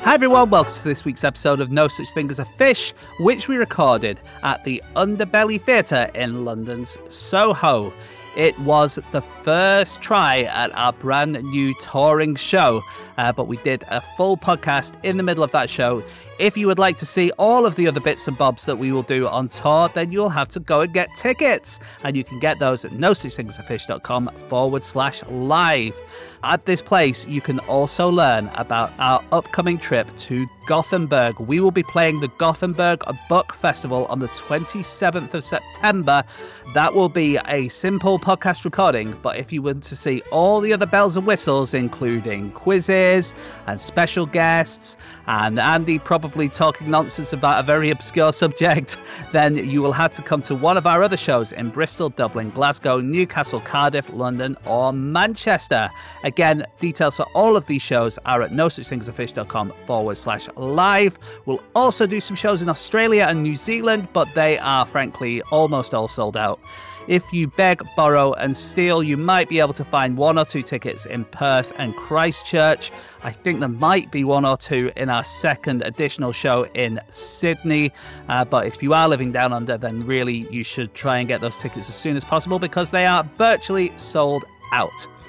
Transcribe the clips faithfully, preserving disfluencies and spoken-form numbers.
Hi everyone, welcome to this week's episode of No Such Thing as a Fish, which we recorded at the Underbelly Theatre in London's Soho. It was the first try at our brand new touring show, uh, but we did a full podcast in the middle of that show. If you would like to see all of the other bits and bobs that we will do on tour, then you'll have to go and get tickets. And you can get those at no such thing as a fish dot com forward slash live. At this place, you can also learn about our upcoming trip to Gothenburg. We will be playing the Gothenburg Book Festival on the twenty-seventh of September. That will be a simple podcast recording, but if you want to see all the other bells and whistles, including quizzes and special guests, and Andy probably talking nonsense about a very obscure subject, then you will have to come to one of our other shows in Bristol, Dublin, Glasgow, Newcastle, Cardiff, London, or Manchester. Again, details for all of these shows are at no such thing as a fish dot com forward slash live. We'll also do some shows in Australia and New Zealand, but they are frankly almost all sold out. If you beg, borrow and steal, you might be able to find one or two tickets in Perth and Christchurch. I think there might be one or two in our second additional show in Sydney. Uh, but if you are living down under, then really you should try and get those tickets as soon as possible because they are virtually sold out.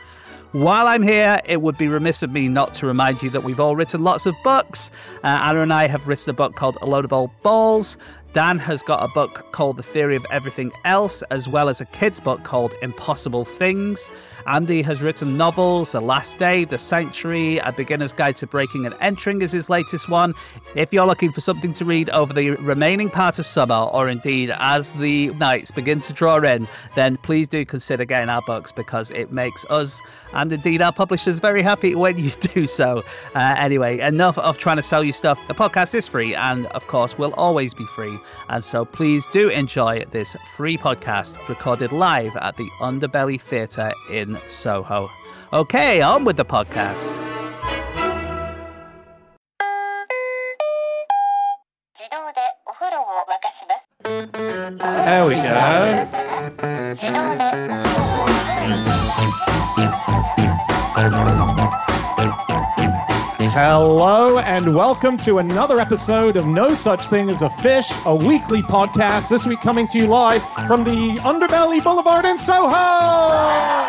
While I'm here, it would be remiss of me not to remind you that we've all written lots of books. Uh, Anna and I have written a book called A Load of Old Balls. Dan has got a book called The Theory of Everything Else, as well as a kid's book called Impossible Things. Andy has written novels, The Last Day, The Sanctuary, A Beginner's Guide to Breaking and Entering is his latest one. If you're looking for something to read over the remaining part of summer, or indeed as the nights begin to draw in, then please do consider getting our books because it makes us, and indeed our publishers, very happy when you do so. Uh, anyway, enough of trying to sell you stuff. The podcast is free and, of course, will always be free. And so please do enjoy this free podcast recorded live at the Underbelly Theatre in Soho. Okay, on with the podcast. There we go. Hello and welcome to another episode of No Such Thing as a Fish, a weekly podcast. This week coming to you live from the Underbelly Boulevard in Soho.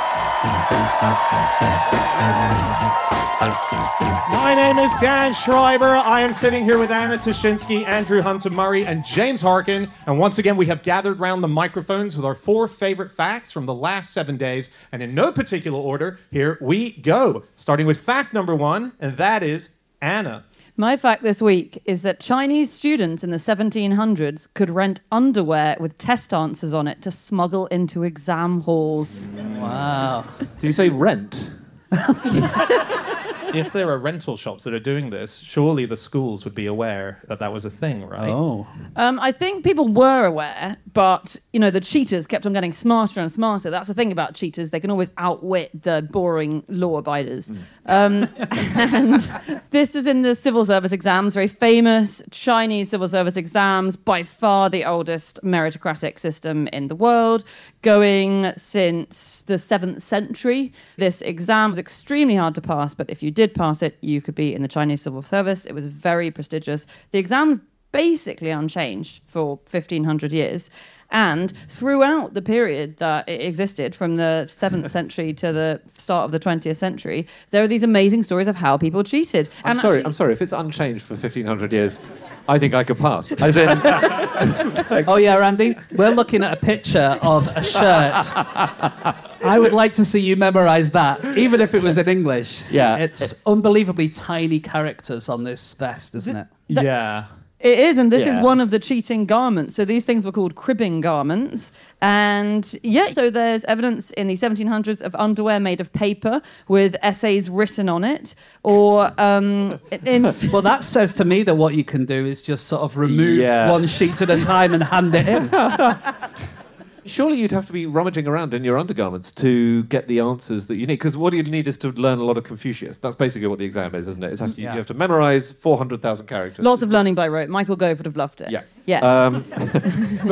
My name is Dan Schreiber. I am sitting here with Anna Toshinsky, Andrew Hunter-Murray, and James Harkin. And once again, we have gathered round the microphones with our four favorite facts from the last seven days. And in no particular order, here we go. Starting with fact number one, and that is Anna. My fact this week is that Chinese students in the seventeen hundreds could rent underwear with test answers on it to smuggle into exam halls. Wow. Did you say rent? If there are rental shops that are doing this, surely the schools would be aware that that was a thing, right? Oh. Um, I think people were aware, but, you know, the cheaters kept on getting smarter and smarter. That's the thing about cheaters. They can always outwit the boring law-abiders. Mm. Um, and this is in the civil service exams, very famous Chinese civil service exams, by far the oldest meritocratic system in the world, going since the seventh century. This exam was extremely hard to pass, but if you did pass it, you could be in the Chinese civil service. It was very prestigious. The exam's basically unchanged for fifteen hundred years. And throughout the period that it existed, from the seventh century to the start of the twentieth century, there are these amazing stories of how people cheated. I'm and sorry, actually, I'm sorry. If it's unchanged for fifteen hundred years, I think I could pass. As in, Oh yeah, Randy, we're looking at a picture of a shirt. I would like to see you memorise that, even if it was in English. Yeah. It's unbelievably tiny characters on this vest, isn't it? Yeah. It is, and this Yeah. is one of the cheating garments. So these things were called cribbing garments. And yeah, so there's evidence in the seventeen hundreds of underwear made of paper with essays written on it. Or, um, in... Well, that says to me that what you can do is just sort of remove Yes. one sheet at a time and hand it in. surely you'd have to be rummaging around in your undergarments to get the answers that you need. Because what you need is to learn a lot of Confucius. That's basically what the exam is, isn't it? It's have to, Yeah. You have to memorize four hundred thousand characters. Lots of learning by rote. Michael Gove would have loved it. Yeah. Yes. Um, but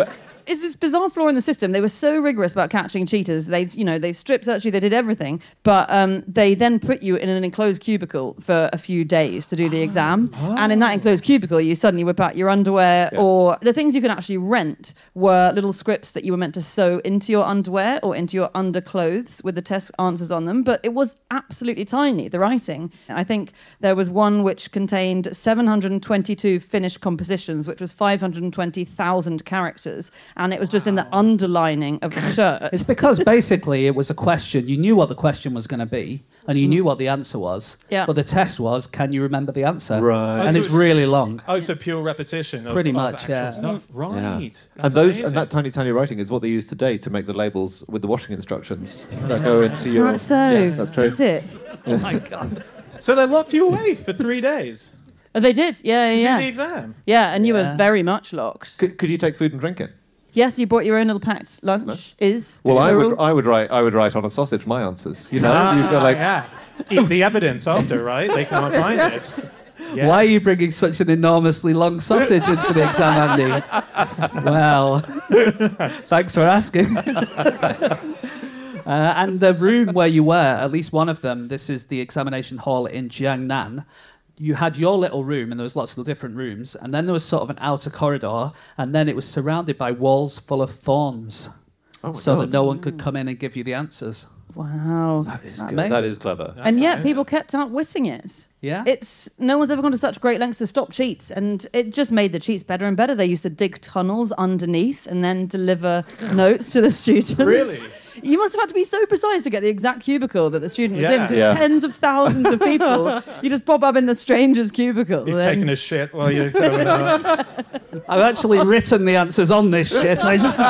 it's this bizarre flaw in the system. They were so rigorous about catching cheaters. They, you know, they strip searched you. They did everything, but um, they then put you in an enclosed cubicle for a few days to do the exam. Oh. And in that enclosed cubicle, you suddenly whip out your underwear, yeah. or the things you can actually rent were little scripts that you were meant to sew into your underwear or into your underclothes with the test answers on them. But it was absolutely tiny, the writing. I think there was one which contained seven hundred twenty-two finished compositions, which was five hundred twenty thousand characters, and it was just wow. in the underlining of the shirt. It's because basically it was a question. You knew what the question was going to be, and you knew what the answer was. Yeah. But the test was, can you remember the answer? Right. And oh, so it's, it's really long. Oh, so pure repetition. Of, Pretty of much, actual yeah. Stuff. Right. Yeah. And those amazing. and that tiny, tiny writing is what they use today to make the labels with the washing instructions that go into your. That's so. Yeah, that's true. Is it? Oh my God. So they locked you away for three days. Oh, they did, yeah, to yeah. do the exam. Yeah, and you yeah. were very much locked. Could, could you take food and drink in? Yes, you brought your own little packed lunch. Nice. Is well, I would, I would write, I would write on a sausage my answers. You know, ah, you feel like yeah. Eat the evidence after, right? They can't find it. It's, yes. Why are you bringing such an enormously long sausage into the exam, Andy? Well, thanks for asking. Uh, and the room where you were, at least one of them, this is the examination hall in Jiangnan. You had your little room, and there was lots of different rooms, and then there was sort of an outer corridor, and then it was surrounded by walls full of thorns, oh so God. that no one could come in and give you the answers. Wow. That is That good. amazing? That is clever. And That's yet amazing. people kept outwitting it. Yeah? It's no one's ever gone to such great lengths to stop cheats, and it just made the cheats better and better. They used to dig tunnels underneath and then deliver notes to the students. Really? You must have had to be so precise to get the exact cubicle that the student was Yeah. in, because Yeah. tens of thousands of people, you just pop up in a stranger's cubicle. He's then- taking a shit while you're going on. I've actually written the answers on this shit. I just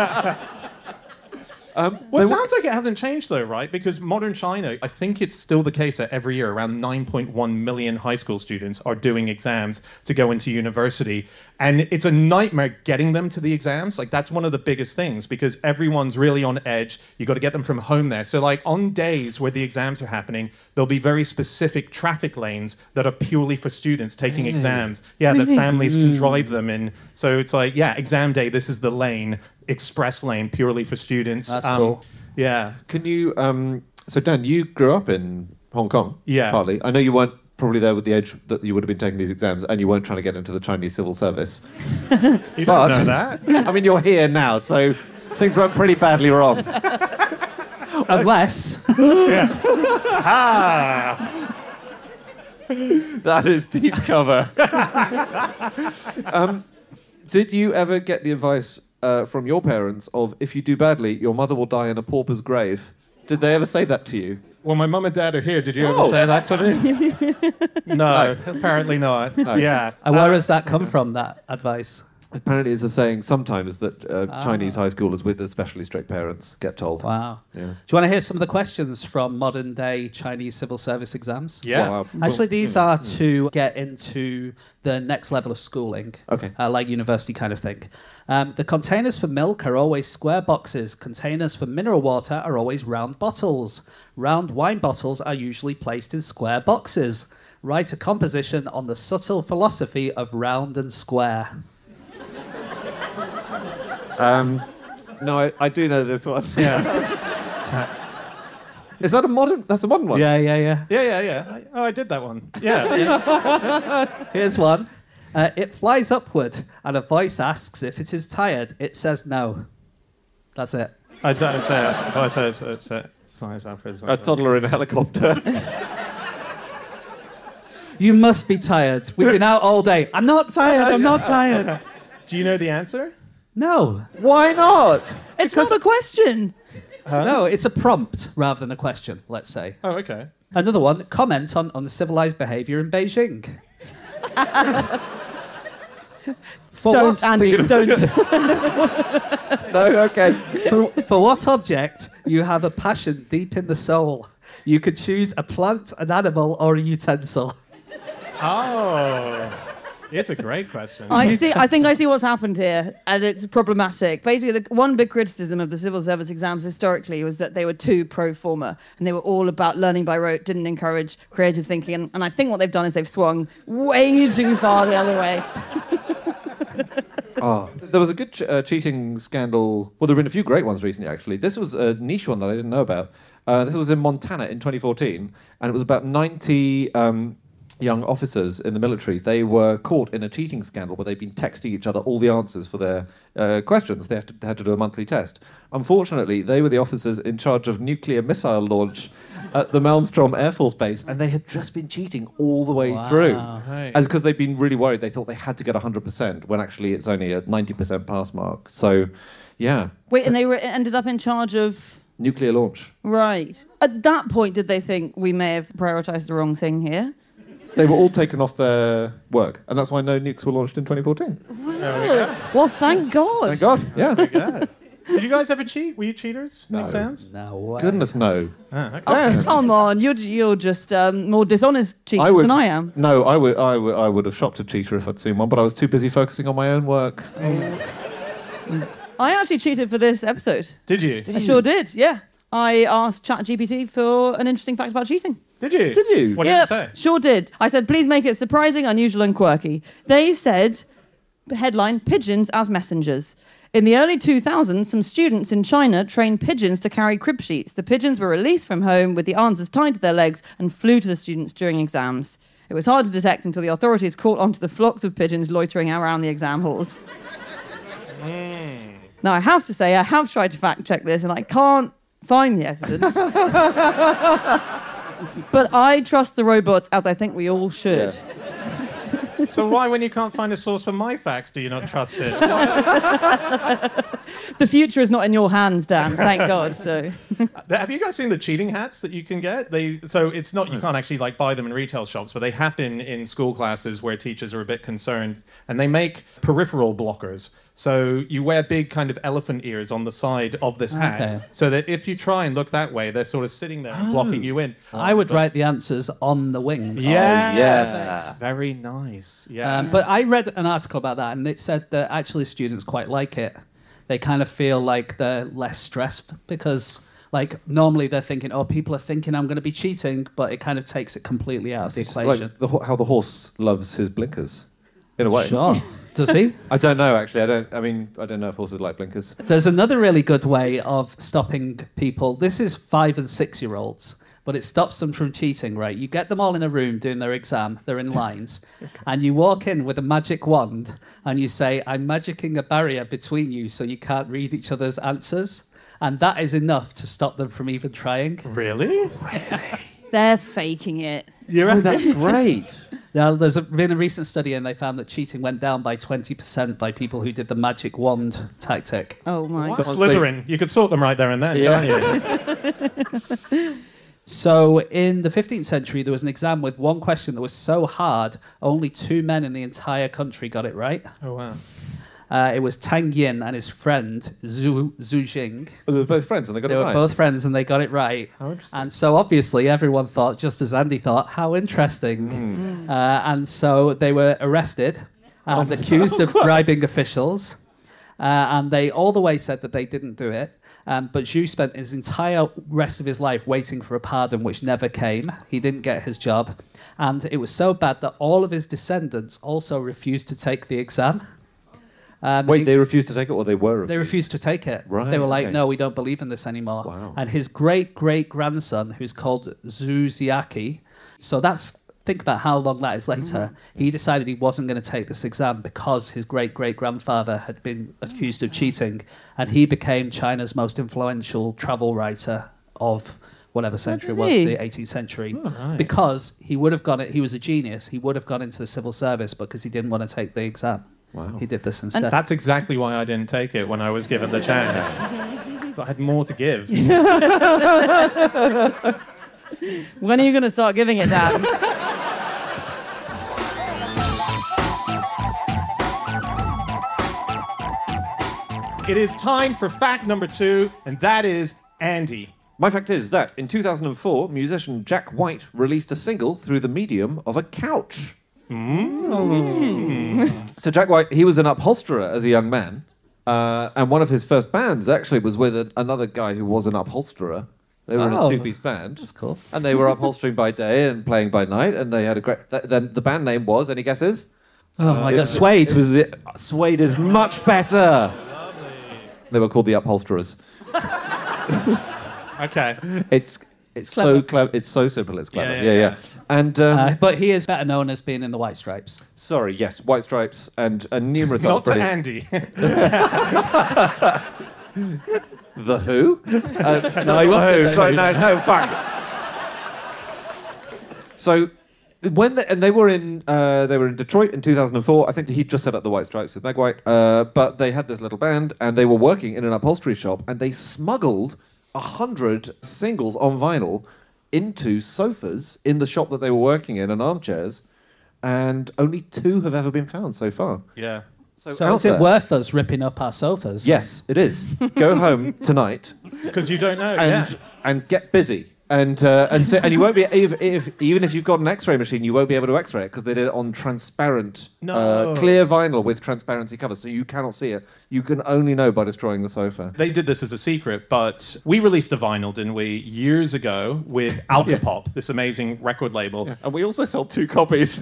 Um, well, it sounds like it hasn't changed, though, right? Because modern China, I think it's still the case that every year around nine point one million high school students are doing exams to go into university. And it's a nightmare getting them to the exams. Like, that's one of the biggest things, because everyone's really on edge. You got to get them from home there. So, like, on days where the exams are happening, there'll be very specific traffic lanes that are purely for students taking Really? exams. Yeah, Really? the families can drive them in. So it's like, yeah, exam day, this is the lane. Express lane purely for students. That's um, cool. Yeah. Can you? Um, so Dan, you grew up in Hong Kong. Yeah. Partly. I know you weren't probably there with the age that you would have been taking these exams, and you weren't trying to get into the Chinese civil service. You But- don't know that. I mean, you're here now, so things went pretty badly wrong. unless Ah. That is deep cover. um, did you ever get the advice uh, from your parents of, if you do badly, your mother will die in a pauper's grave? Did they ever say that to you? Well, my mum and dad are here. Did you Oh. ever say that to me? No, apparently not. Yeah. And where has that come from, that advice? Apparently, it's a saying sometimes that uh, Chinese high schoolers with especially strict parents get told. Wow. Yeah. Do you want to hear some of the questions from modern day Chinese civil service exams? Yeah. Well, uh, Actually, these are to get into the next level of schooling, Okay. uh, like university kind of thing. Um, the containers for milk are always square boxes. Containers for mineral water are always round bottles. Round wine bottles are usually placed in square boxes. Write a composition on the subtle philosophy of round and square. Um, no, I, I do know this one. Yeah. Is that a modern? That's a modern one. Yeah, yeah, yeah. Yeah, yeah, yeah. I, oh, I did that one. Yeah. yeah. Here's one. Uh, it flies upward, and a voice asks if it is tired. It says no. That's it. I don't say it. Oh, I say it. So it's it. Flies upwards. A toddler in a helicopter. You must be tired. We've been out all day. I'm not tired. I'm not tired. Do you know the answer? No. Why not? It's not a question. No, it's a prompt rather than a question, let's say. Oh, okay. Another one, comment on uncivilized behaviour in Beijing. For Don't, what, Andy, don't. No, okay. for, for what object you have a passion deep in the soul? You could choose a plant, an animal, or a utensil. Oh. It's a great question. I see. I think I see what's happened here, and it's problematic. Basically, the one big criticism of the civil service exams historically was that they were too pro forma, and they were all about learning by rote, didn't encourage creative thinking. And, and I think what they've done is they've swung way too far the other way. Oh, there was a good ch- uh, cheating scandal. Well, there have been a few great ones recently, actually. This was a niche one that I didn't know about. Uh, this was in Montana in twenty fourteen, and it was about ninety um, young officers in the military. They were caught in a cheating scandal where they'd been texting each other all the answers for their uh, questions. They have to, they had to do a monthly test. Unfortunately, they were the officers in charge of nuclear missile launch at the Malmstrom Air Force Base, and they had just been cheating all the way Wow. through. Right. And because they'd been really worried, they thought they had to get one hundred percent, when actually it's only a ninety percent pass mark. So, yeah, Wait, and they were ended up in charge of. nuclear launch. Right. At that point, did they think we may have prioritised the wrong thing here? They were all taken off their work, and that's why no nukes were launched in twenty fourteen. Well, thank God. Thank God, yeah. Yeah. Did you guys ever cheat? Were you cheaters in No. exams? No way. Goodness, no. Ah, okay. Oh, come on. You're, you're just um, more dishonest cheaters I would, than I am. No, I would, I would, I would have shopped a cheater if I'd seen one, but I was too busy focusing on my own work. I actually cheated for this episode. Did you? I sure did, yeah. I asked ChatGPT for an interesting fact about cheating. Did you? Did you? What did yeah, it say? sure did. I said, please make it surprising, unusual, and quirky. They said, headline, pigeons as messengers. In the early two thousands, some students in China trained pigeons to carry crib sheets. The pigeons were released from home with the answers tied to their legs and flew to the students during exams. It was hard to detect until the authorities caught onto the flocks of pigeons loitering around the exam halls. Mm. Now, I have to say, I have tried to fact check this and I can't find the evidence. But I trust the robots, as I think we all should. So why, when you can't find a source for my facts, do you not trust it? The future is not in your hands, Dan, thank God. So, Have you guys seen the cheating hats that you can get? They so it's not you can't actually like buy them in retail shops, but they happen in school classes where teachers are a bit concerned, and they make peripheral blockers. So you wear big kind of elephant ears on the side of this hat, Okay. so that if you try and look that way, they're sort of sitting there and blocking you in. I would write the answers on the wings. Yes. yes. Very nice. Yeah. Um, but I read an article about that, and it said that actually students quite like it. They kind of feel like they're less stressed because, like, normally they're thinking, "Oh, people are thinking I'm going to be cheating," but it kind of takes it completely out of the It's equation. like the, ho- how the horse loves his blinkers, in a way. Sure. Does he? I don't know, actually. I don't. I mean, I don't know if horses like blinkers. There's another really good way of stopping people. This is five and six year olds, but it stops them from cheating, right? You get them all in a room doing their exam, they're in lines, and you walk in with a magic wand and you say, I'm magicking a barrier between you so you can't read each other's answers. And that is enough to stop them from even trying. Really? they're faking it. You're Oh, that's great. Now, there's a, been a recent study and they found that cheating went down by twenty percent by people who did the magic wand tactic. Oh, my The God. Slytherin. You could sort them right there and then, Yeah. can't you? So in the fifteenth century, there was an exam with one question that was so hard, only two men in the entire country got it right. Oh, wow. Uh, it was Tang Yin and his friend, Zhu, Zhu Jing. Well, they were both friends and they got They it were right. both friends and they got it right. How interesting. And so obviously everyone thought, just as Andy thought, how interesting. Uh, and so they were arrested and accused of bribing officials. Uh, and they all the way said that they didn't do it. Um, but Zhu spent his entire rest of his life waiting for a pardon, which never came. He didn't get his job. And it was so bad that all of his descendants also refused to take the exam. Um, Wait, he- they refused to take it, or they were refused? they refused to take it. Right, They were like, okay. no, we don't believe in this anymore. Wow. And his great great grandson, who's called Zhu Ziaki, so that's, think about how long that is later, he decided he wasn't going to take this exam because his great great grandfather had been accused of cheating. And he became China's most influential travel writer of whatever century it did was, he? the eighteenth century. right. Because he would have gone, he was a genius, he would have gone into the civil service because he didn't want to take the exam. Wow. He did this instead. That's exactly why I didn't take it when I was given the chance. I had more to give. When are you going to start giving it, Dan? It is time for fact number two, and that is Andy. My fact is that in two thousand four, musician Jack White released a single through the medium of a couch. So Jack White, he was an upholsterer as a young man, uh, and one of his first bands actually was with a, another guy who was an upholsterer. They were in Oh, a two-piece band. That's cool. And they were upholstering by day and playing by night, and they had a great... Th- then the band name was, any guesses? Oh my It- god, Suede was the Suede is much better. They were called the upholsterers. Okay. It's it's Clever. so clever. It's so simple. It's clever. Yeah, Yeah, yeah, yeah. yeah. And um, Uh, but he is better known as being in the White Stripes. sorry, yes, White Stripes and, and numerous Not other to brilliant- Andy. The Who? Uh, No, he wasn't The in Who. The Sorry, Who. no, no, fuck. So when they, and they were in uh, they were in Detroit in two thousand four. I think he'd just set up the White Stripes with Meg White. Uh, but they had this little band and they were working in an upholstery shop and they smuggled a hundred singles on vinyl into sofas in the shop that they were working in and armchairs, and only two have ever been found so far. Yeah. So, So out is it there- worth us ripping up our sofas? Yes, it is. Go home tonight Because you don't know. and yeah. and get busy. And uh, and so and you won't be if, if even if you've got an X-ray machine, you won't be able to X-ray it because they did it on transparent, No. uh, clear vinyl with transparency covers, so you cannot see it. You can only know by destroying the sofa. They did this as a secret, but we released a vinyl, didn't we, years ago with Alcopop, this amazing record label. And we also sold two copies.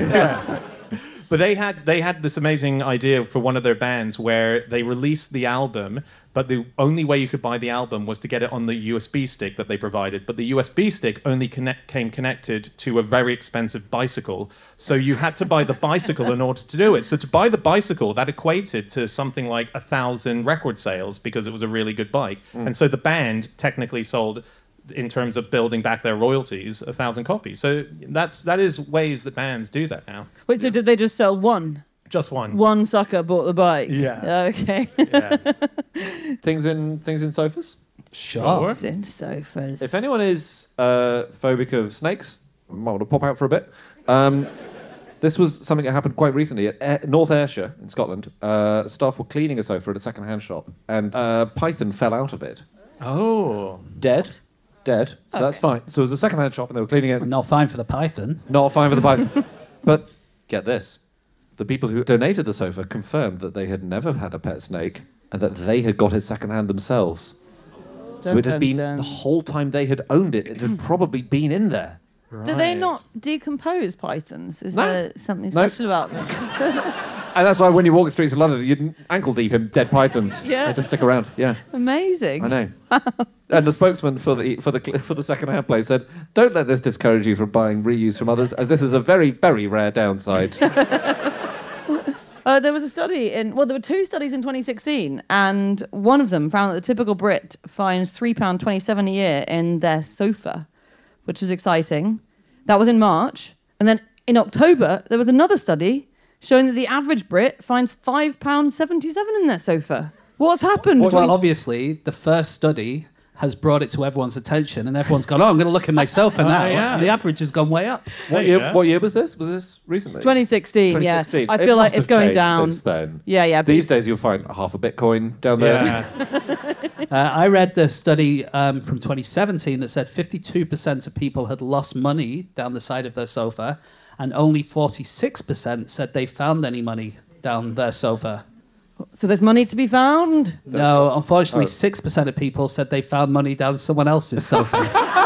But they had they had this amazing idea for one of their bands where they released the album, but the only way you could buy the album was to get it on the U S B stick that they provided. But the U S B stick only connect, came connected to a very expensive bicycle, so you had to buy the bicycle in order to do it. So to buy the bicycle, that equated to something like a thousand record sales because it was a really good bike. And so the band technically sold, in terms of building back their royalties, a thousand copies. So that's that is ways that bands do that now. Wait, so did they just sell one? Just one. One sucker bought the bike? Yeah. Okay. Yeah. things in things in sofas. Sure. It's in sofas. If anyone is uh, phobic of snakes, might want to pop out for a bit. Um, this was something that happened quite recently at Air- North Ayrshire in Scotland. Uh, staff were cleaning a sofa at a second-hand shop, and a python fell out of it. Oh. Dead. Dead. So that's fine. So it was a second-hand shop, and they were cleaning it. Not fine for the python. Not fine for the python. But get this. The people who donated the sofa confirmed that they had never had a pet snake and that they had got it second-hand themselves. So Dun, it had dun, been, dun. the whole time they had owned it, it had probably been in there. Do they not decompose pythons? Is No. there something No. special about them? And that's why when you walk the streets of London, you're ankle deep in dead pythons. Yeah. They just stick around. Yeah, Amazing. I know. And the spokesman for the for the for the second-hand place said, "Don't let this discourage you from buying reuse from others, as this is a very very rare downside." Uh, there was a study in, well, there were two studies in twenty sixteen, and one of them found that the typical Brit finds three pounds twenty-seven a year in their sofa, which is exciting. That was in March. And then in October, there was another study showing that the average Brit finds five pounds seventy-seven in their sofa. What's happened? Well, between- obviously, the first study has brought it to everyone's attention, and everyone's gone, oh, I'm going to look at my sofa now. yeah. And the average has gone way up. What There you year? go. What year was this? Was this recently? twenty sixteen, twenty yeah. sixteen. I It feel like must it's have going changed down. since then. Yeah, yeah. but- These days you'll find half a Bitcoin down there. Yeah. Uh, I read the study um, from twenty seventeen that said fifty-two percent of people had lost money down the side of their sofa, and only forty-six percent said they found any money down their sofa. So there's money to be found? No, unfortunately, Oh. six percent of people said they found money down someone else's sofa.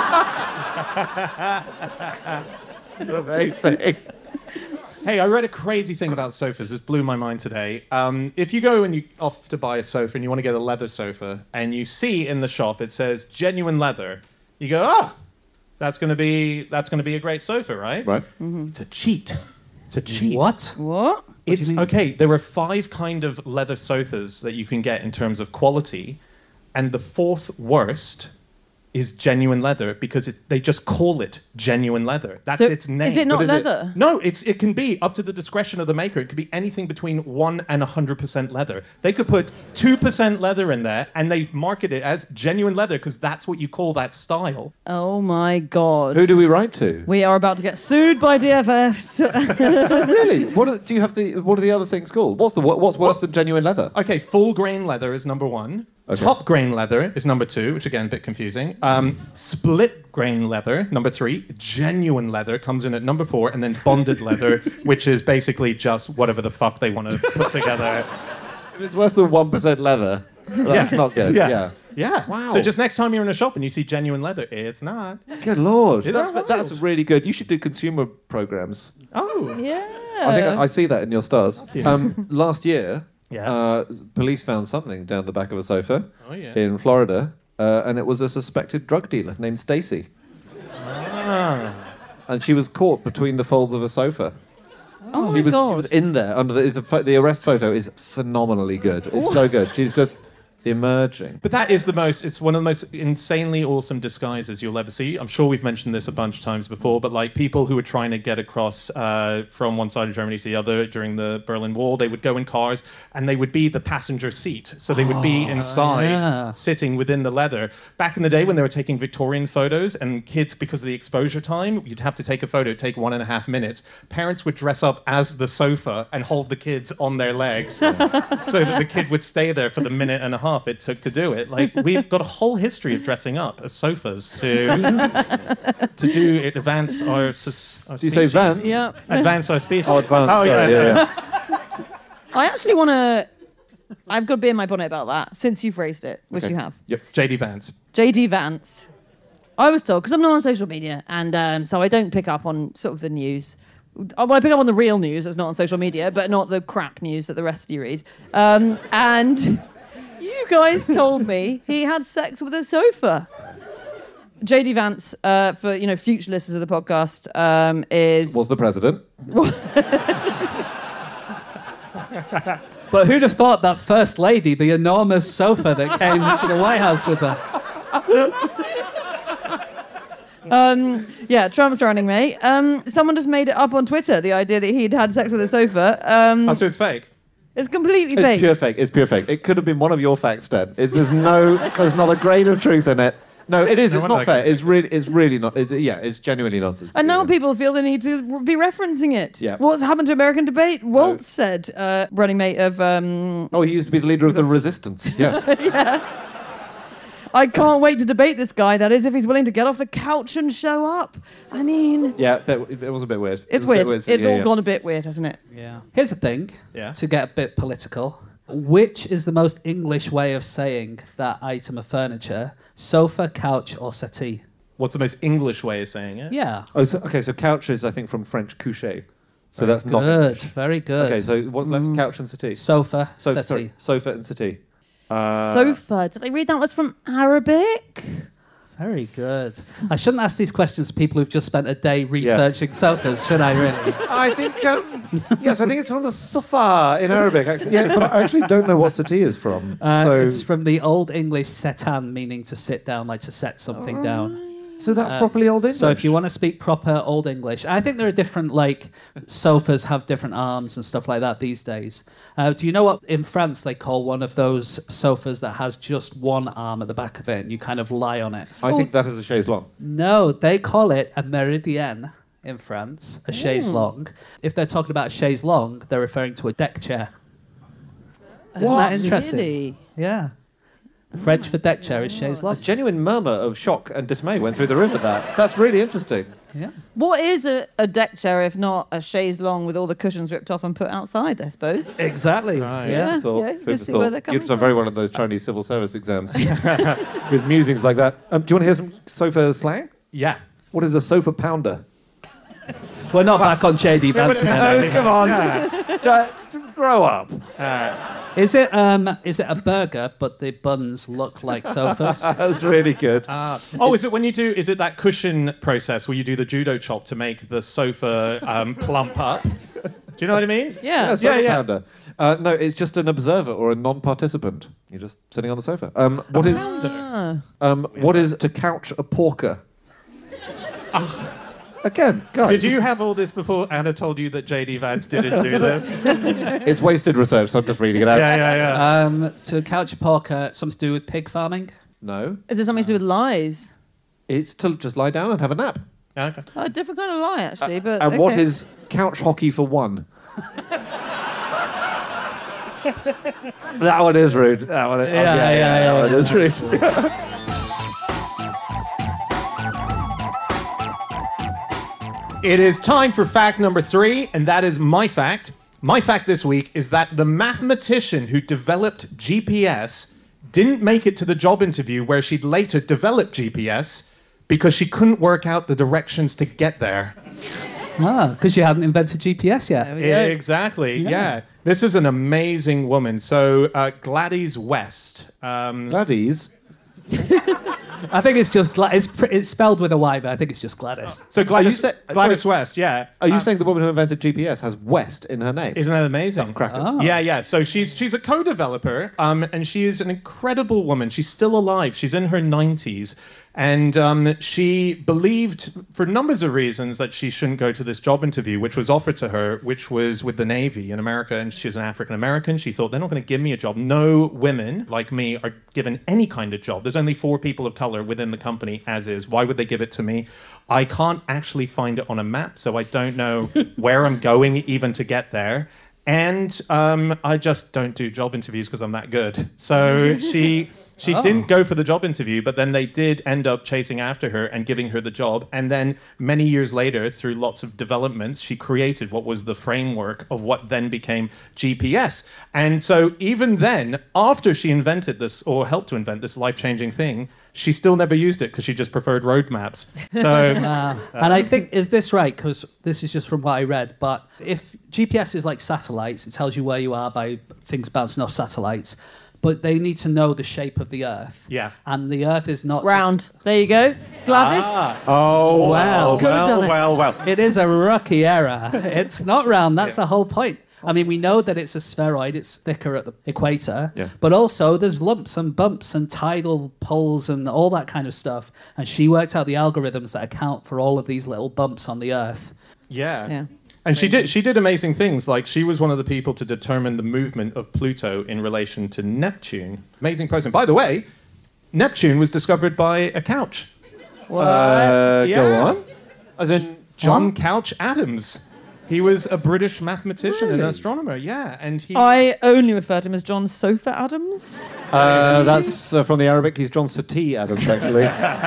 Amazing. Hey, I read a crazy thing about sofas. This blew my mind today. Um, if you go and you off to buy a sofa and you want to get a leather sofa, and you see in the shop it says genuine leather, you go, ah, that's going to be that's going to be a great sofa, right? Right. It's a cheat. It's a cheat. What? What? It's okay. There are five kind of leather sofas that you can get in terms of quality, and the fourth worst is genuine leather because it, they just call it genuine leather. That's So its name. is it not But leather? No, it's it can be up to the discretion of the maker. It could be anything between one and a hundred percent leather. They could put two percent leather in there, and they market it as genuine leather because that's what you call that style. Oh my God. Who do we write to? We are about to get sued by D F S. Really? What are, do you have the? What are the other things called? What's the what, what's worse than genuine leather? Okay, full grain leather is number one. Okay. Top grain leather is number two, which again, a bit confusing. Um, split grain leather, number three. Genuine leather comes in at number four, and then bonded leather, which is basically just whatever the fuck they want to put together. If it's worse than one percent leather, that's Yeah. not good. Yeah. Yeah. Yeah. Wow. So just next time you're in a shop and you see genuine leather, it's not. Good lord. Isn't That's, that that's wild? really good. You should do consumer programs. Oh. Yeah. I think I, I see that in your stars. you. Um, last year, Yeah. uh, police found something down the back of a sofa Oh, yeah. in Florida, uh, and it was a suspected drug dealer named Stacy. Ah. And she was caught between the folds of a sofa. Oh She my was, god. she was in there under the, the pho- the arrest photo is phenomenally good. It's so good. She's just emerging. But that is the most, it's one of the most insanely awesome disguises you'll ever see. I'm sure we've mentioned this a bunch of times before, but like people who were trying to get across uh, from one side of Germany to the other during the Berlin Wall, they would go in cars and they would be the passenger seat. So they would be inside, yeah. sitting within the leather. Back in the day when they were taking Victorian photos and kids, because of the exposure time, you'd have to take a photo, take one and a half minutes. Parents would dress up as the sofa and hold the kids on their legs so that the kid would stay there for the minute and a half it took to do it. Like, we've got a whole history of dressing up as sofas to to do it, advance our, sus- our Do you say species. Vance? Yeah. Advance our species. Oh, advanced. Oh, sorry, yeah, yeah, yeah. I actually want to. I've got a bit in my bonnet about that since you've raised it, which Okay. you have. Yep. J D Vance. J D Vance. I was told, because I'm not on social media, and um, so I don't pick up on sort of the news. I well, I pick up on the real news that's not on social media, but not the crap news that the rest of you read. Um, and you guys told me he had sex with a sofa. J D Vance, uh, for you know future listeners of the podcast, um, is Was the president? But who'd have thought that First Lady, the enormous sofa that came to the White House with her? Um, yeah, Trump's running, mate. Um, someone just made it up on Twitter, the idea that he'd had sex with a sofa. Um, Oh, so it's fake. it's completely It's fake. pure fake. It's pure fake. It could have been one of your facts, Dan. It, there's no, there's not a grain of truth in it. No, it is. No It's wonder not I fair. can- It's really, it's really not. It's, yeah, it's genuinely nonsense. And now Yeah. people feel the need to be referencing it. Yeah. What's happened to American debate? Waltz said, uh, running mate of... Um, Oh, he used to be the leader of the resistance. Yes. I can't wait to debate this guy, that is, if he's willing to get off the couch and show up. I mean... Yeah, that, it was a bit weird. It It's was a bit weird. It's Yeah, all yeah. gone a bit weird, hasn't it? Yeah. Here's the thing, Yeah. to get a bit political. Which is the most English way of saying that item of furniture? Sofa, couch, or settee? What's the most English way of saying it? Yeah. Oh, so, okay. So couch is, I think, from French coucher. So Very that's not Good. English. Very good. Okay, so what's left? Couch and settee. Sofa, Sofa, settee. sorry, sofa and settee. Uh, Sofa. Did I read that was from Arabic? Very good. I shouldn't ask these questions to people who've just spent a day researching sofas, should I, really? I think, um, yes, I think it's from the sofa in Arabic, actually. Yeah, but I actually don't know what settee is from. Uh, so, It's from the Old English setan, meaning to sit down, like to set something down. so that's properly Old English. So if you want to speak proper Old English, I think there are different, like, sofas have different arms and stuff like that these days. Uh, do you know what in France they call one of those sofas that has just one arm at the back of it and you kind of lie on it? I think that is a chaise longue. No, they call it a meridienne in France, a chaise longue. If they're talking about a chaise longue, they're referring to a deck chair. Isn't that interesting? Really? Yeah. French for deck chair is chaise A longue. genuine murmur of shock and dismay went through the room at that. That's really interesting. Yeah. What is a, a deck chair if not a chaise longue with all the cushions ripped off and put outside, I suppose? Exactly. Right. Yeah, Food for thought, yeah, food you for see thought. where they're coming You've done very well in those Chinese civil service exams with musings like that. Um, do you want to hear some sofa slang? Yeah. What is a sofa pounder? We're not back on J D Vance now. Oh, come on. Just grow up. Is it um is it a burger but the buns look like sofas? That's really good. Oh, is it when you do, is it that cushion process where you do the judo chop to make the sofa um, plump up? Do you know what I mean? Yeah. Yeah, sofa yeah. pounder. Uh, no, it's just an observer or a non-participant. You're just sitting on the sofa. Um, what is um, what is to couch a porker? Again, guys, Did you have all this before Anna told you that J D Vance didn't do this? yeah, it's wasted research, so I'm just reading it out. yeah, yeah. um so couch a porker, something to do with pig farming? No, Is it something to do with lies? it's to just lie down and have a nap. Okay. Oh, a different kind of lie, actually. But And what okay. is couch hockey for one? That one is rude. That one is, Yeah, yeah, yeah, that one is rude. It is time for fact number three, and that is my fact. My fact this week is that the mathematician who developed G P S didn't make it to the job interview where she'd later develop G P S because she couldn't work out the directions to get there. Ah, because you hadn't invented G P S yet. Exactly, yeah. yeah. This is an amazing woman. So, uh, Gladys West. Um, Gladys? I think it's just Gla- it's, pr- it's spelled with a Y, but I think it's just Gladys. So Gladys, say- Gladys sorry. West, yeah. Are you Um, saying the woman who invented G P S has West in her name? Isn't that amazing? That's crackers. Oh. Yeah, yeah. So she's she's a co-developer, um, and she is an incredible woman. She's still alive. She's in her nineties, and um, she believed, for numbers of reasons, that she shouldn't go to this job interview, which was offered to her, which was with the Navy in America, and she's an African American. She thought, they're not going to give me a job. No women like me are given any kind of job. There's only four people of color within the company, as is. Why would they give it to me? I can't actually find it on a map, so I don't know where I'm going even to get there. And um, I just don't do job interviews because I'm that good. So she she Oh. didn't go for the job interview, but then they did end up chasing after her and giving her the job. And then many years later, through lots of developments, she created what was the framework of what then became G P S. And so even then, after she invented this, or helped to invent this life-changing thing, she still never used it because she just preferred road maps. So Uh, and I think, is this right? Because this is just from what I read. But if G P S is like satellites, it tells you where you are by things bouncing off satellites. But they need to know the shape of the Earth. Yeah. And the Earth is not Round. just... There you go. Gladys. Oh, Wow. Could have done it. well, well. It is a rookie error. It's not round. That's the whole point. I mean, we know that it's a spheroid. It's thicker at the equator. Yeah. But also, there's lumps and bumps and tidal poles and all that kind of stuff. And she worked out the algorithms that account for all of these little bumps on the Earth. yeah. Yeah. And she did she did amazing things. Like, she was one of the people to determine the movement of Pluto in relation to Neptune. Amazing person. By the way, Neptune was discovered by a couch. What? Uh, Yeah. Go on. As in John what? Couch Adams. He was a British mathematician and Really? astronomer, yeah. And he I only refer to him as John Sofa Adams. Uh, that's uh, from the Arabic. He's John Satie Adams, actually.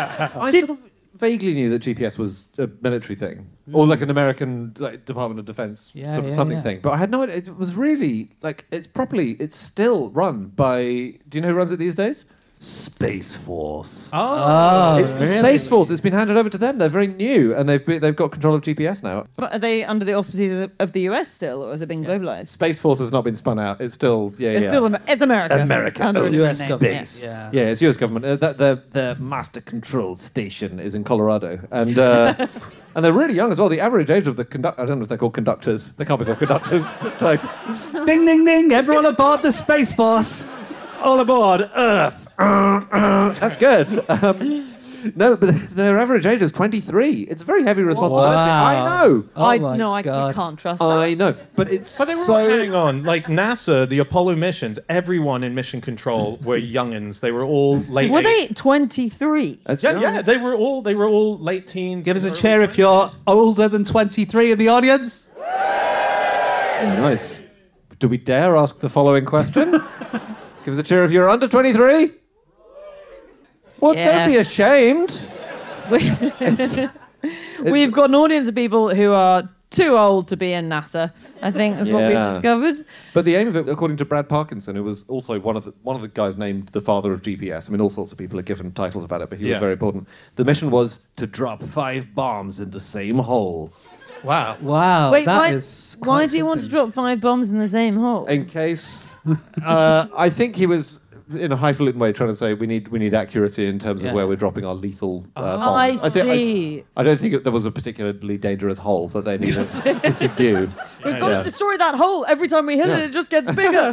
I sort of vaguely knew that G P S was a military thing, or like an American like, Department of Defense Yeah, some- yeah, something yeah. thing. But I had no idea. It was really like it's properly. It's still run by. Do you know who runs it these days? Space Force. Oh, it's the Space Force. It's been handed over to them. They're very new, and they've been, they've got control of G P S now. But are they under the auspices of- of the U S still, or has it been globalized? Space Force has not been spun out. It's still yeah It's yeah. still Amer- it's America. America Under owns a U S different government. name, space. Yeah. Yeah, it's U S government. Uh, the, the the master control station is in Colorado, and uh, and they're really young as well. The average age of the conduct I don't know if they're called conductors. They can't be called conductors. Like Ding, ding, ding. Everyone aboard the Space Force. all aboard Earth. Uh, uh, that's good. Um, no, but their average age is twenty-three. It's a very heavy responsibility. Wow. I know. Oh I my no, I, God. you can't trust that. I know, but it's But they were so. all, hang on, like NASA, the Apollo missions, everyone in mission control were youngins. They were all late. Were eight- they twenty-three? That's Yeah, right. yeah, they were all they were all late teens. Give us a early cheer if you're twenties. older than twenty-three in the audience. Nice. Do we dare ask the following question? Give us a cheer if you're under twenty-three. Well, Yeah. don't be ashamed. We've got an audience of people who are too old to be in NASA. I think that's what we've Yeah. discovered. But the aim of it, according to Brad Parkinson, who was also one of the one of the guys named the father of G P S. I mean, all sorts of people are given titles about it, but he was Yeah. very important. The mission was to drop five bombs in the same hole, Wow. Wow, Wait, that why, is why quite do you want to something. drop five bombs in the same hole? in case. uh, I think he was. In a highfalutin way, trying to say we need we need accuracy in terms Yeah. of where we're dropping our lethal uh, bombs. Oh, I thi- see. I, don't think it, there was a particularly dangerous hole that they needed to subdue. We've got Yeah. to destroy that hole. Every time we hit Yeah. it, it just gets bigger.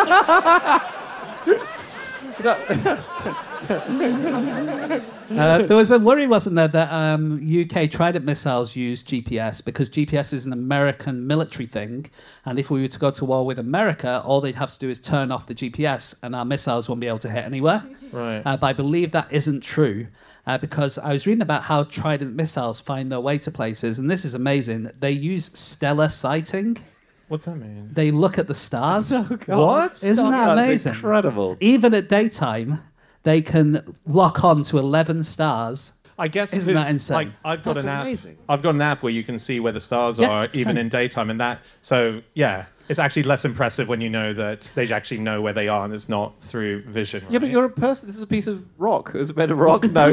Uh, there was a worry, wasn't there, that um, U K Trident missiles use G P S because G P S is an American military thing, and if we were to go to war with America, all they'd have to do is turn off the G P S, and our missiles won't be able to hit anywhere. Right. Uh, but I believe that isn't true. Uh, because I was reading about how Trident missiles find their way to places, and this is amazing. They use stellar sighting. What's that mean? They look at the stars. What? Isn't that That's amazing? incredible. Even at daytime, they can lock on to eleven stars. I guess Isn't that 'cause, insane? Like, I've got That's an app. amazing. I've got an app where you can see where the stars Yeah, are even same. in daytime, and that. So yeah. it's actually less impressive when you know that they actually know where they are and it's not through vision. Yeah, but right? you're a person. This is a piece of rock. It's a bit of rock. No.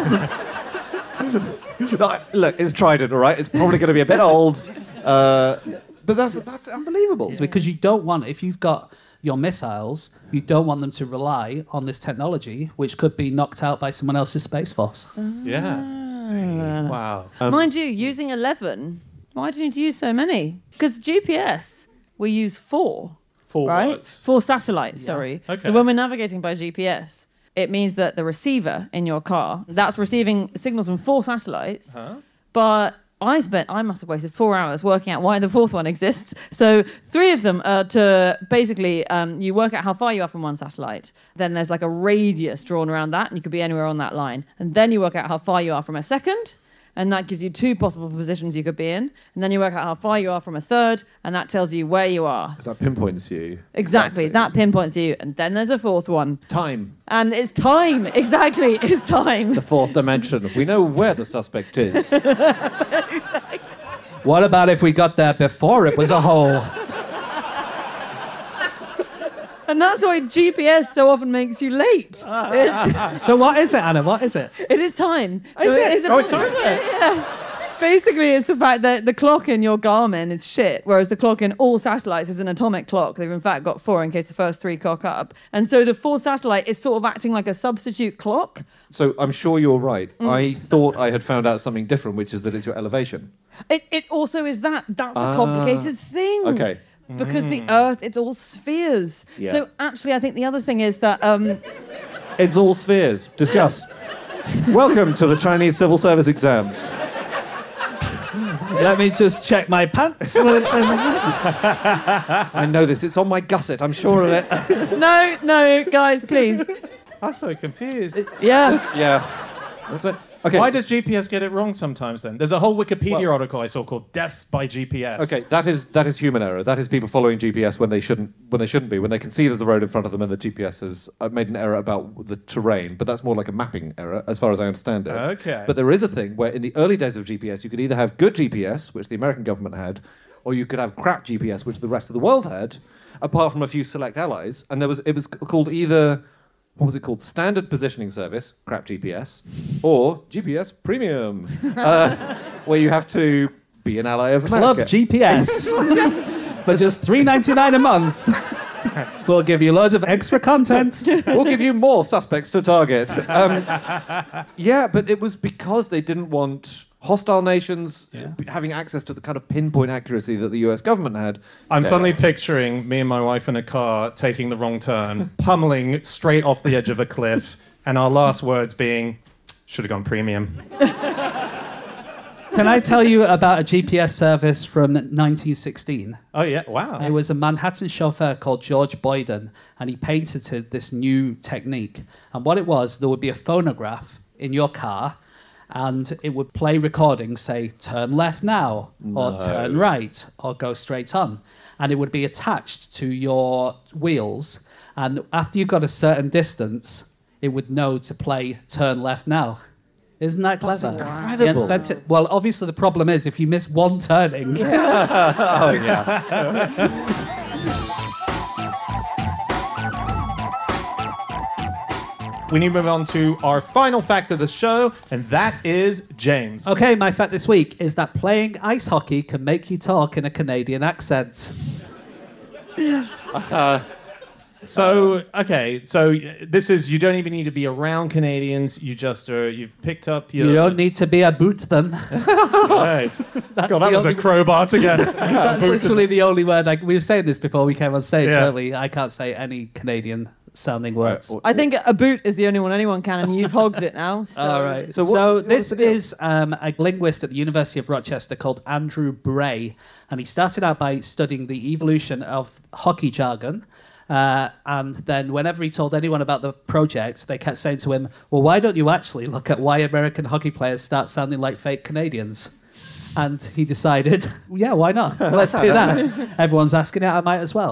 No, look, it's Trident, all right? It's probably going to be a bit old. Uh, but that's that's unbelievable. It's because you don't want, if you've got your missiles, you don't want them to rely on this technology, which could be knocked out by someone else's Space Force. Yeah. Wow. Um, Mind you, using eleven, why do you need to use so many? Because G P S, we use four. For right? what? Four satellites, sorry. Okay. So when we're navigating by G P S, it means that the receiver in your car, that's receiving signals from four satellites. Huh? But I spent, I must have wasted four hours working out why the fourth one exists. So three of them are to basically, um, you work out how far you are from one satellite. Then there's like a radius drawn around that, and you could be anywhere on that line. And then you work out how far you are from a second, and that gives you two possible positions you could be in. And then you work out how far you are from a third, and that tells you where you are. Because that pinpoints you. Exactly, that pinpoints you. And then there's a fourth one. Time. And it's time, exactly, it's time. The fourth dimension. We know where the suspect is. What about if we got there before it was a hole? And that's why G P S so often makes you late. It's, So what is it, Anna? What is it? it is time. So Is it? is Oh, it's time, is it? Yeah. Basically, it's the fact that the clock in your Garmin is shit, whereas the clock in all satellites is an atomic clock. They've in fact got four in case the first three cock up. And so the fourth satellite is sort of acting like a substitute clock. So I'm sure you're right. I thought I had found out something different, which is that it's your elevation. It, it also is that. That's the Ah. complicated thing. Okay. Because the Earth, it's all spheres. Yeah. So actually, I think the other thing is that... Um, It's all spheres. Discuss. Welcome to the Chinese civil service exams. Let me just check my pants. What it says on I know this. It's on my gusset. I'm sure of it. no, no, guys, please. I'm so confused. Yeah. Yeah. That's it. Okay. Why does G P S get it wrong sometimes then? There's a whole Wikipedia article I saw called Death by G P S. Okay, that is that is human error. That is people following G P S when they shouldn't when they shouldn't be. When they can see there's a road in front of them and the G P S has uh, made an error about the terrain. But that's more like a mapping error, as far as I understand it. Okay. But there is a thing where in the early days of G P S, you could either have good G P S, which the American government had, or you could have crap G P S, which the rest of the world had, apart from a few select allies. And there was it was called either. What was it called? Standard Positioning Service, crap G P S, or G P S Premium, uh, where you have to be an ally of America. Club G P S. For just three ninety-nine a month. We'll give you loads of extra content. We'll give you more suspects to target. Um, yeah, but it was because they didn't want hostile nations Yeah. b- having access to the kind of pinpoint accuracy that the U S government had. I'm Yeah. suddenly picturing me and my wife in a car taking the wrong turn, pummeling straight off the edge of a cliff, and our last words being, should have gone premium. Can I tell you about a G P S service from nineteen sixteen? Oh, yeah. Wow. It was a Manhattan chauffeur called George Boyden, and he patented this new technique. And what it was, there would be a phonograph in your car, and it would play recordings, say, turn left now, or turn right, or go straight on. And it would be attached to your wheels, and after you got a certain distance, it would know to play turn left now. Isn't that clever? incredible. Yeah, that's it. Well, obviously the problem is if you miss one turning, Oh, yeah. We need to move on to our final fact of the show, and that is James. Okay, my fact this week is that playing ice hockey can make you talk in a Canadian accent. So, okay, so this is, you don't even need to be around Canadians, you just are, you've picked up your... You don't need to be a boot them. Right. That's God, that the was a only- crowbar to get. That's literally the only word. I, we were saying this before we came on stage, Yeah. weren't we? I can't say any Canadian sounding words. Right, I think a boot is the only one anyone can, and you've hogged it now. So. All right. So So, what- what this was the deal? is um, a linguist at the University of Rochester called Andrew Bray, and he started out by studying the evolution of hockey jargon. Uh, and then whenever he told anyone about the project, they kept saying to him, well, why don't you actually look at why American hockey players start sounding like fake Canadians? And he decided, yeah, why not? Let's do that. Everyone's asking it, I might as well.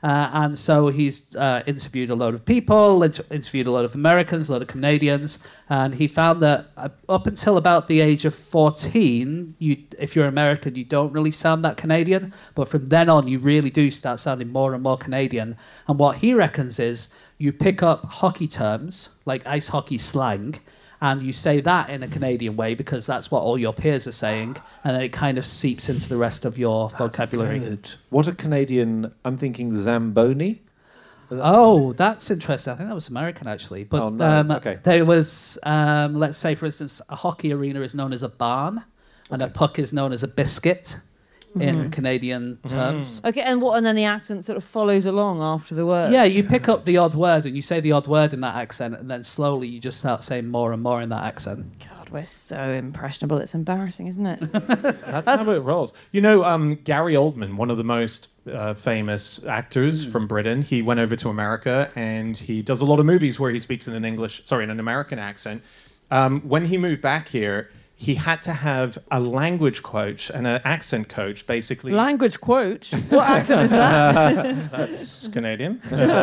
Uh, and so he's uh, interviewed a load of people, inter- interviewed a lot of Americans, a lot of Canadians, and he found that uh, up until about the age of fourteen, you, if you're American, you don't really sound that Canadian, but from then on, you really do start sounding more and more Canadian. And what he reckons is you pick up hockey terms, like ice hockey slang, and you say that in a Canadian way because that's what all your peers are saying, and then it kind of seeps into the rest of your that's vocabulary. Good. What a Canadian, I'm thinking Zamboni. Oh, that's interesting. I think that was American, actually. But oh, no. um, okay. there was, um, let's say, for instance, a hockey arena is known as a barn, and okay. a puck is known as a biscuit. In mm-hmm. Canadian terms. Okay, and what? And then the accent sort of follows along after the words. Yeah, you pick up the odd word and you say the odd word in that accent, and then slowly you just start saying more and more in that accent. God, we're so impressionable. It's embarrassing, isn't it? That's, That's how it rolls. You know, um, Gary Oldman, one of the most uh, famous actors mm. from Britain, he went over to America and he does a lot of movies where he speaks in an English, sorry, in an American accent. Um, when he moved back here, he had to have a language coach and an accent coach, basically. Language coach? What accent is that? That's Canadian.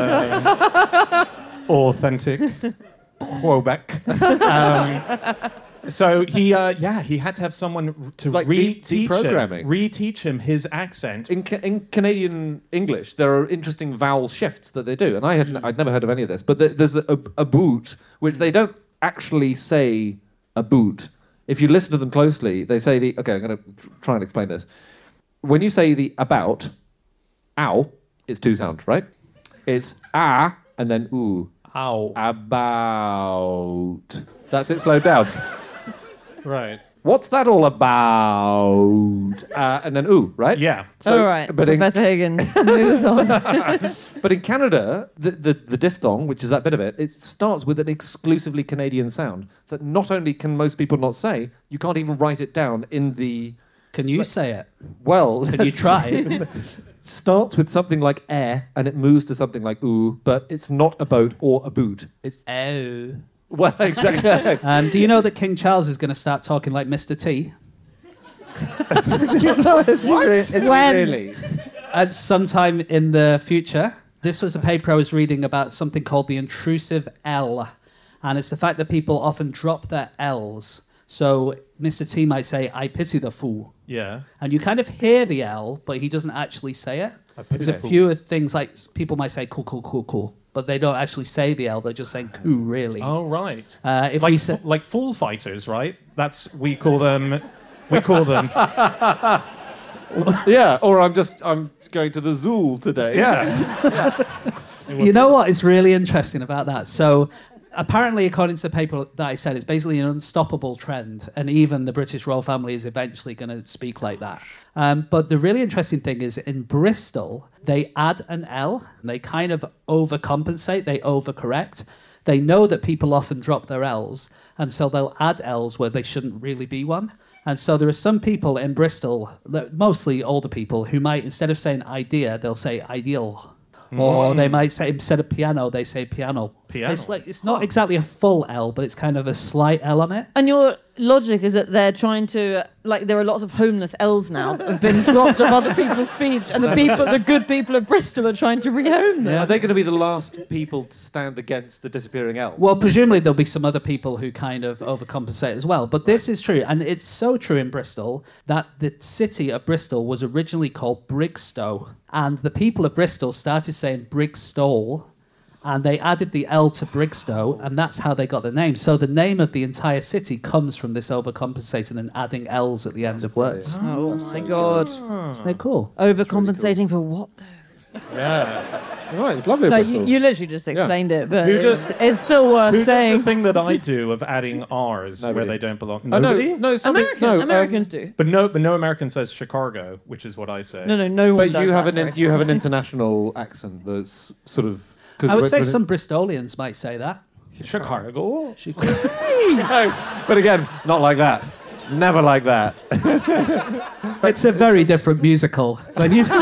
Um, authentic. Quebec. Um, so he, uh, yeah, he had to have someone to like reteach deep, deep programming. him, reteach him his accent. In, ca- in Canadian English, there are interesting vowel shifts that they do, and I had n- I'd never heard of any of this. But th- there's the, a, a boot, which they don't actually say a boot. If you listen to them closely, they say the... Okay, I'm going to tr- try and explain this. When you say the about, ow, it's two sounds, right? It's ah, and then ooh. Ow. About. That's it slowed down. Right. What's that all about? Uh, and then ooh, right? Yeah. So, all right, but Professor in... Higgins, move us on. But in Canada, the, the, the diphthong, which is that bit of it, it starts with an exclusively Canadian sound that not only can most people not say, you can't even write it down in the... Can you say it? Well... Can you try? Starts with something like air, and it moves to something like ooh, but it's not a boat or a boot. It's... Oh... Well, exactly. um, do you know that King Charles is going to start talking like Mister T? What? When? Really? At sometime in the future. This was a paper I was reading about something called the intrusive L. And it's the fact that people often drop their L's. So Mister T might say, I pity the fool. Yeah. And you kind of hear the L, but he doesn't actually say it. There's a few things like people might say, cool, cool, cool, cool. But they don't actually say the L, they're just saying coo, really. Oh, right. Uh, if like, we say... f- like fool fighters, right? That's, we call them, we call them. Yeah, or I'm just, I'm going to the Zool today. Yeah. yeah. You know what is really interesting about that? So apparently, according to the paper that I said, it's basically an unstoppable trend, and even the British royal family is eventually going to speak like that. Um, but the really interesting thing is in Bristol, they add an L, and they kind of overcompensate, they overcorrect. They know that people often drop their L's, and so they'll add L's where they shouldn't really be one. And so there are some people in Bristol, mostly older people, who might, instead of saying idea, they'll say ideal. Mm. Or they might say, instead of piano, they say piano. Piano. It's like it's not exactly a full L, but it's kind of a slight L on it. And your logic is that they're trying to, like, there are lots of homeless L's now that have been dropped off other people's speech, and the people, the good people of Bristol are trying to rehome them. Are they going to be the last people to stand against the disappearing L? Well, presumably there'll be some other people who kind of overcompensate as well. But this is true, and it's so true in Bristol that the city of Bristol was originally called Brigstow, and the people of Bristol started saying Brigstole, and they added the L to Brigstow, and that's how they got the name. So the name of the entire city comes from this overcompensating and adding L's at the end of words. Oh, my God. Isn't that cool? Overcompensating for what, though? Yeah. Right, it's lovely. No, Bristol. you, you literally just explained it, but Who it's, does- it's still worth Who saying. does the thing that I do of adding R's Nobody. where they don't belong? Oh, no, Nobody? no, something, American, no, um, Americans do. But no, but no American says Chicago, which is what I say. No, no, no one But does you have that, an in, sorry. you have an international accent that's sort of. 'cause I would we're- say we're- some Bristolians might say that. Chicago. No, but again, not like that. Never like that. It's a very different musical. When you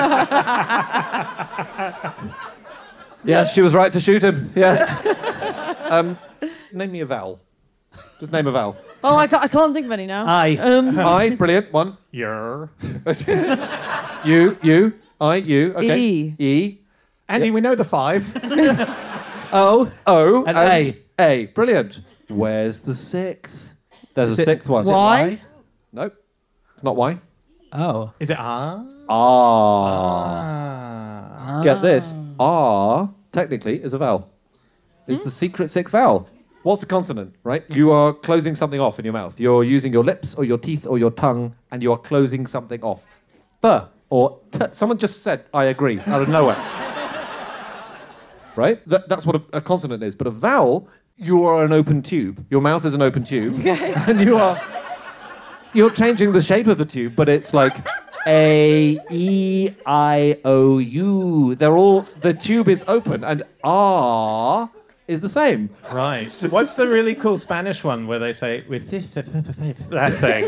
Yeah, she was right to shoot him. Yeah. um, name me a vowel. Just name a vowel. Oh, I can't, I can't think of any now. I. Um, I, brilliant. One. Yer. You, you, I, you. Okay. E. E. Andy, we know the five. O. O And and A. A. Brilliant. Where's the sixth? There's Is a it sixth one. Why? Nope. It's not Y. Oh. Is it ah? Ah. Get this. R, technically, is a vowel. It's the secret sixth vowel. What's a consonant, right? You are closing something off in your mouth. You're using your lips or your teeth or your tongue, and you are closing something off. F or t. Someone just said, I agree, out of nowhere. Right? That, that's what a, a consonant is. But a vowel, you are an open tube. Your mouth is an open tube. And you are... You're changing the shape of the tube, but it's like A, E, I, O, U. They're all... The tube is open, and R is the same. Right. What's the really cool Spanish one where they say with that thing?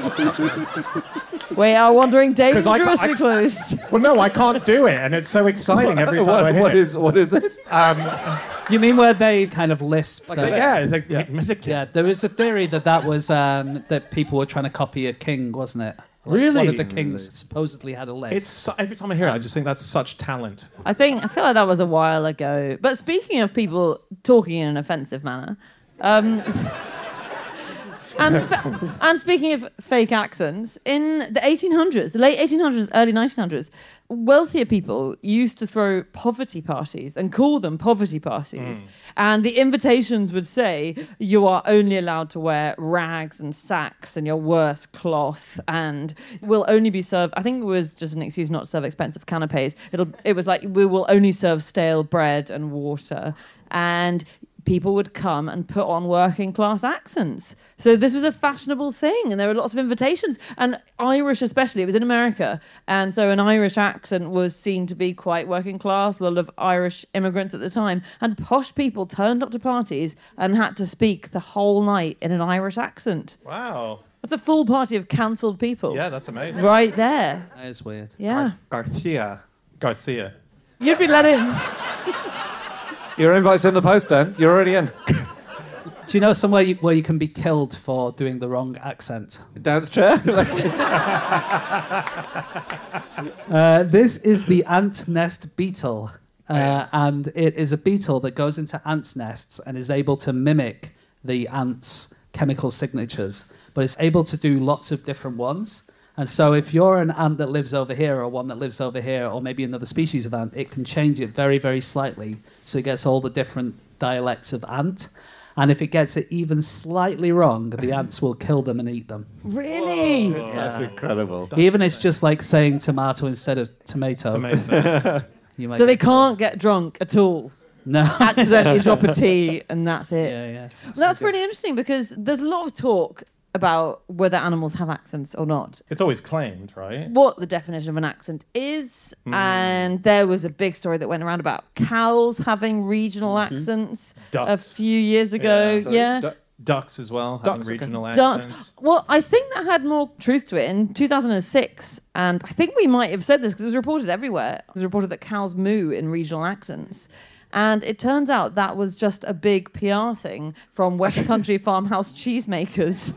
We are wandering 'Cause I ca- dangerously I- close. Well, no, I can't do it, and it's so exciting every time I What, hear what it. is what is it? You mean where they kind of lisp? the- Yeah, it's like, Yeah. yeah. Yeah, there was a theory that that was um, that people were trying to copy a king, wasn't it? Like, Really? One of the kings supposedly had a lisp. It's so, every time I hear it, I just think that's such talent. I think I feel like that was a while ago. But speaking of people talking in an offensive manner, um, and spe- and speaking of fake accents, in the eighteen hundreds, the late eighteen hundreds, early nineteen hundreds, wealthier people used to throw poverty parties and call them poverty parties. And the invitations would say, you are only allowed to wear rags and sacks and your worst cloth, and will only be served, I think it was just an excuse not to serve expensive canapes. It'll, it was like, we will only serve stale bread and water. And people would come and put on working class accents. So this was a fashionable thing, and there were lots of invitations. And Irish especially, it was in America, and so an Irish accent was seen to be quite working class, a lot of Irish immigrants at the time, and posh people turned up to parties and had to speak the whole night in an Irish accent. Wow. That's a full party of cancelled people. Yeah, that's amazing. Right there. That is weird. Yeah. Garcia. Garcia. You'd be let in. Your invite's in the post, Dan. You're already in. Do you know somewhere you, where you can be killed for doing the wrong accent? Dan's chair. Uh, this is the ant nest beetle, uh, and it is a beetle that goes into ants' nests and is able to mimic the ants' chemical signatures, but it's able to do lots of different ones. And so if you're an ant that lives over here or one that lives over here or maybe another species of ant, it can change it very, very slightly so it gets all the different dialects of ant. And if it gets it even slightly wrong, the ants will kill them and eat them. Really? That's incredible. Even it's just like saying tomato instead of tomato. Amazing. You might So they get- can't get drunk at all. No. Accidentally drop a T and that's it. Yeah, yeah. Well, that's really interesting because there's a lot of talk about whether animals have accents or not. It's always claimed, right? What the definition of an accent is, Hmm. and there was a big story that went around about cows having regional accents a Ducks. few years ago. Yeah. Yeah, Du- Ducks as well, having Ducks, okay. regional Ducks. accents. Well, I think that had more truth to it in two thousand six, and I think we might have said this because it was reported everywhere. It was reported that cows moo in regional accents. And it turns out that was just a big P R thing from West Country farmhouse cheesemakers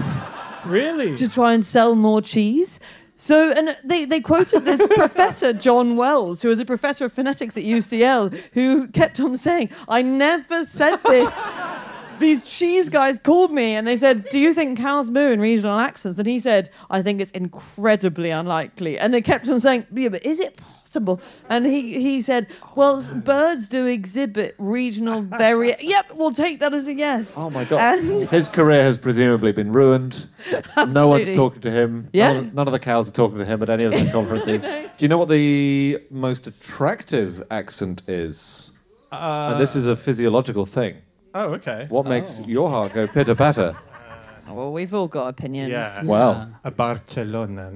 Really? to try and sell more cheese. So, and they, they quoted this professor, John Wells, who was a professor of phonetics at U C L, who kept on saying, I never said this. These cheese guys called me and they said, do you think cows moo in regional accents? And he said, I think it's incredibly unlikely. And they kept on saying, yeah, but is it possible? And he, he said, well, s- birds do exhibit regional vari. Yep, we'll take that as a yes. Oh my God. And His career has presumably been ruined. No one's Absolutely. talking to him. Yeah. None, of, none of the cows are talking to him at any of the conferences. Do you know what the most attractive accent is? Uh, And this is a physiological thing. oh, okay. What makes your heart go pitter patter? well, we've all got opinions. Yeah. Well, A Barcelona.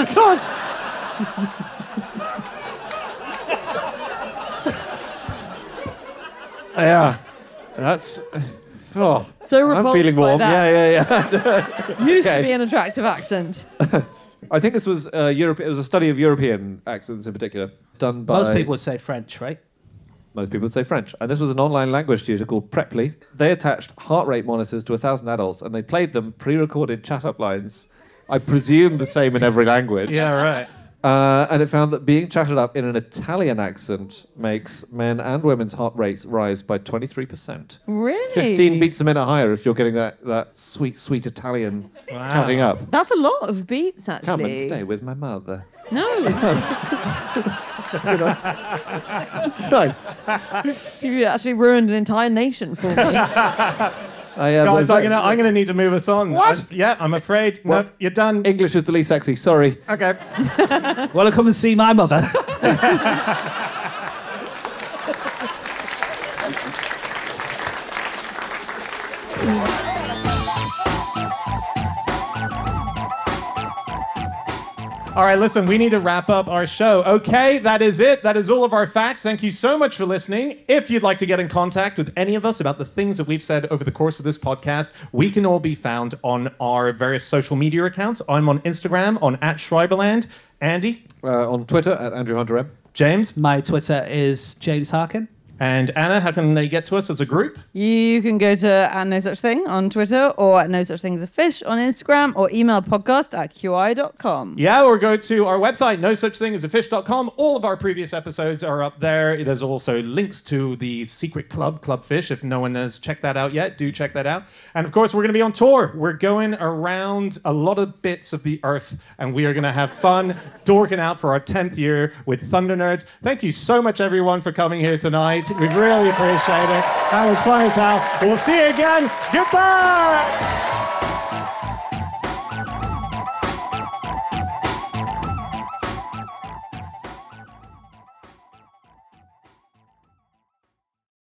yeah, that's. Oh, So I'm repulsed feeling by warm. that. Yeah, yeah, yeah. Used Okay. to be an attractive accent. I think this was uh, Europe. It was a study of European accents in particular, done by Most people would say French, right? Most people would say French. And this was an online language tutor called Preply. They attached heart rate monitors to a thousand adults, and they played them pre-recorded chat-up lines. I presume the same in every language. Yeah, right. Uh, and it found that being chatted up in an Italian accent makes men and women's heart rates rise by twenty-three percent. Really? fifteen beats a minute higher if you're getting that, that sweet, sweet Italian Wow. chatting up. That's a lot of beats, actually. Come and stay with my mother. No. It's nice. So you actually ruined an entire nation for me. I, uh, Guys, but- I'm gonna I'm gonna need to move us on. What? I- yeah, I'm afraid. What? No, you're done. English is the least sexy, sorry. Okay. Want to come and see my mother? All right, listen, we need to wrap up our show. Okay, that is it. That is all of our facts. Thank you so much for listening. If you'd like to get in contact with any of us about the things that we've said over the course of this podcast, we can all be found on our various social media accounts. I'm on Instagram on at Schreiberland. Andy, Uh, on Twitter, at Andrew Hunter M. James, My Twitter is James Harkin. and Anna. How can they get to us as a group? You can go to at No Such Thing on Twitter or at No Such Thing as a Fish on Instagram or email podcast at Q I dot com. Yeah, or go to our website, no such thing as a fish dot com. All of our previous episodes are up there. There's also links to the secret club, Club Fish. If no one has checked that out yet, do check that out. And of course, we're going to be on tour. We're going around a lot of bits of the earth, and we are going to have fun dorking out for our tenth year with Thunder Nerds. Thank you so much, everyone, for coming here tonight. We really appreciate it. That was fun as hell. We'll see you again. Goodbye.